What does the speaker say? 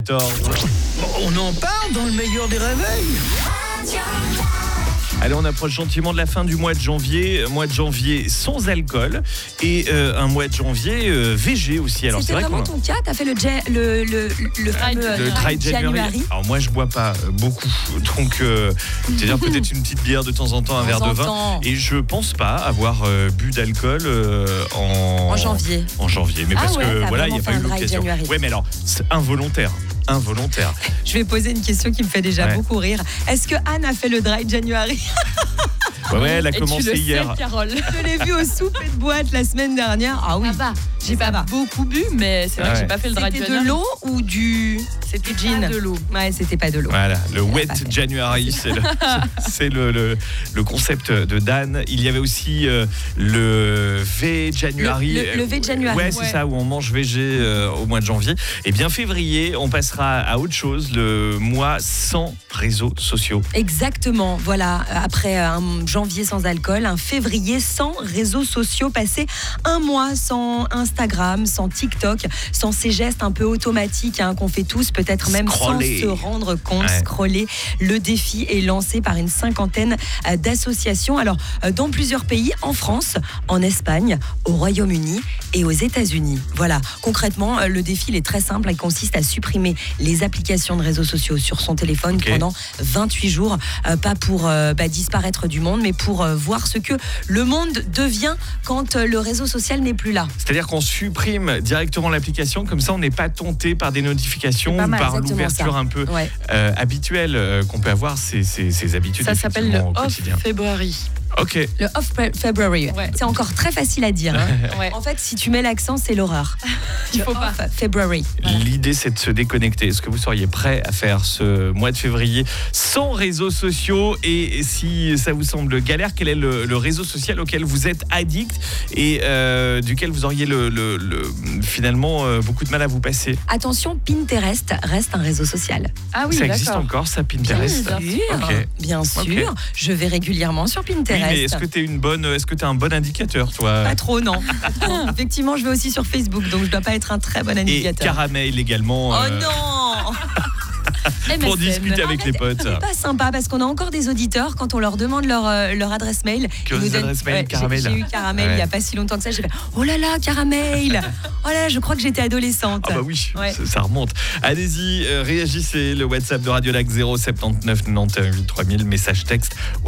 On en parle dans le meilleur des réveils. Allez, on approche gentiment de la fin du mois de janvier sans alcool et un mois de janvier VG aussi. Alors c'était vraiment ton cas, t'as fait le fameux Dry January. Alors moi je bois pas beaucoup, donc c'est-à-dire peut-être une petite bière de temps en temps, un verre de vin, et je pense pas avoir bu d'alcool en janvier. En janvier, mais parce que voilà, il n'y a pas eu l'occasion. Ouais, mais alors c'est involontaire. Je vais poser une question qui me fait déjà beaucoup rire. Est-ce que Anne a fait le Dry January? Ouais, elle a commencé hier. Sais, Carole. Je l'ai vu au souper de boîte la semaine dernière. Ah oui. J'ai pas beaucoup bu, mais c'est vrai que j'ai pas fait le Dry January. C'était de l'eau ou du gin? De l'eau. Ouais, c'était pas de l'eau. Voilà, le Wet January, c'est le concept de Dan. Il y avait aussi le V January. Le V January. Ouais, c'est ça, où on mange végé au mois de janvier. Et bien février, on passera à autre chose, le mois sans réseaux sociaux. Exactement, voilà. Après un janvier sans alcool, un février sans réseaux sociaux, passer un mois sans Instagram, sans TikTok, sans ces gestes un peu automatiques qu'on fait tous, peut-être même scroller. Sans se rendre compte, scroller. Le défi est lancé par une 50aine d'associations. Alors, dans plusieurs pays, en France, en Espagne, au Royaume-Uni et aux États-Unis. Voilà, concrètement, le défi il est très simple. Il consiste à supprimer les applications de réseaux sociaux sur son téléphone pendant 28 jours. Pas pour disparaître du monde, mais pour voir ce que le monde devient quand le réseau social n'est plus là. C'est-à-dire qu'on supprime directement l'application, comme ça on n'est pas tenté par des notifications ou par l'ouverture un peu habituelle qu'on peut avoir, ces habitudes. Ça s'appelle le Off February. Ok. Le Off February. Ouais. C'est encore très facile à dire. En fait, si tu mets l'accent, c'est l'horreur. Il faut pas. February. Voilà. L'idée, c'est de se déconnecter. Est-ce que vous seriez prêt à faire ce mois de février sans réseaux sociaux? Et si ça vous semble galère, quel est le réseau social auquel vous êtes addict et duquel vous auriez finalement beaucoup de mal à vous passer? Attention, Pinterest reste un réseau social. Ah oui, ça existe encore, ça, Pinterest? Bien sûr. Je vais régulièrement sur Pinterest. Oui, mais est-ce que t'es un bon indicateur, toi? Pas trop, non. Effectivement, je vais aussi sur Facebook, donc je dois pas être un très bon indicateur. Et Caramel également. Oh non. Pour discuter avec les potes. C'est pas sympa parce qu'on a encore des auditeurs quand on leur demande leur adresse mail. Adresse mail Caramel. J'ai eu Caramel il y a pas si longtemps que ça. J'ai fait oh là là Caramel. Oh là, je crois que j'étais adolescente. Ah bah oui, ça remonte. Allez-y, réagissez. Le WhatsApp de Radio Lac 079 91 3000, message texte.